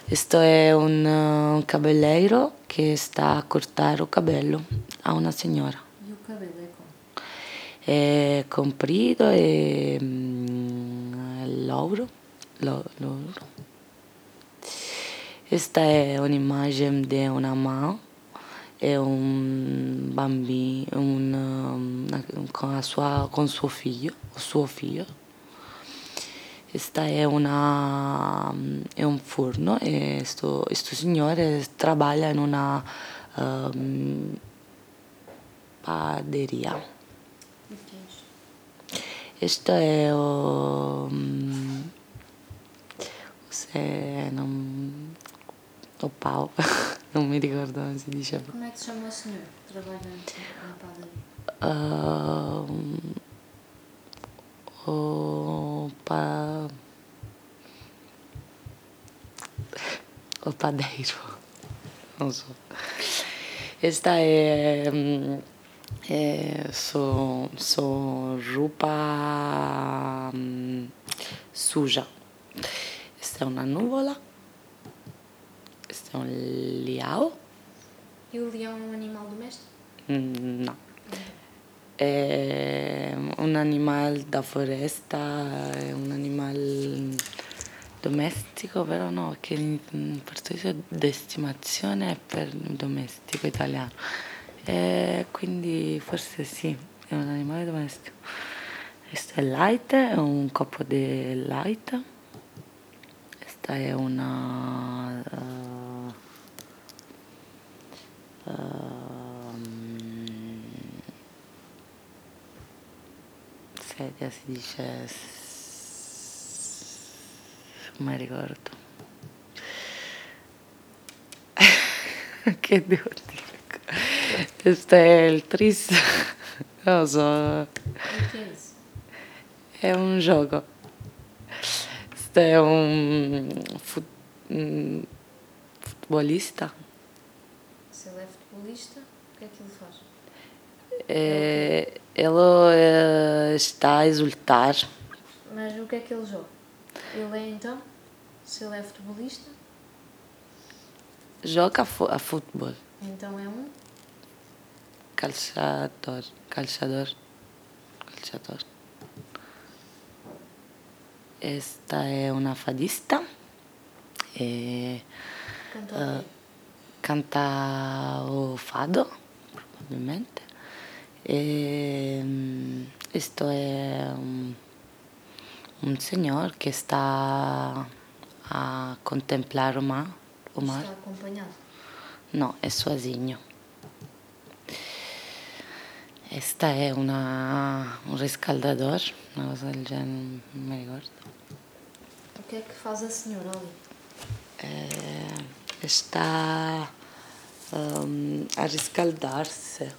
Questo è un cabeleireiro che sta a cortare il cabello a una signora. E o cabelo é como? È comprido e louro. Questa è un'immagine di una mamma e un bambino con suo figlio. Questa è un forno e questo signore lavora in una padaria. E o que é isto? Questo è o pau, non mi ricordo come si dice. Como é que se chama o senhor que trabalha na padaria? O padeiro, non so. Questa è roupa suja. Questa è una nuvola. Questo è un leão. E o leão é um animal doméstico? No. È un animale da foresta, è un animale domestico, però no, che in portoghese è destimazione per domestico italiano. Quindi forse sì, è un animale domestico. Questo è latte, è un coppo di latte. Questa è una sedia, si dice, non mi ricordo. Che devo dire? Questo è il tris, non lo so, E o que é isso? è un gioco. Questo è un futebolista. Se ele é futebolista, o que é que ele faz? Ele está a exultar. Mas o que é que ele joga? Ele é então, se ele é futebolista, Joga a futebol. então é um Calciador. Esta è una fadista. cantor. Canta o fado, probabilmente. Questo è un signor che sta a contemplare o mar. Está acompanhado. No, è sozinho. Questa è un riscaldador, una cosa del genere, non mi ricordo. O que é que faz a senhora ali? Sta a riscaldarsi.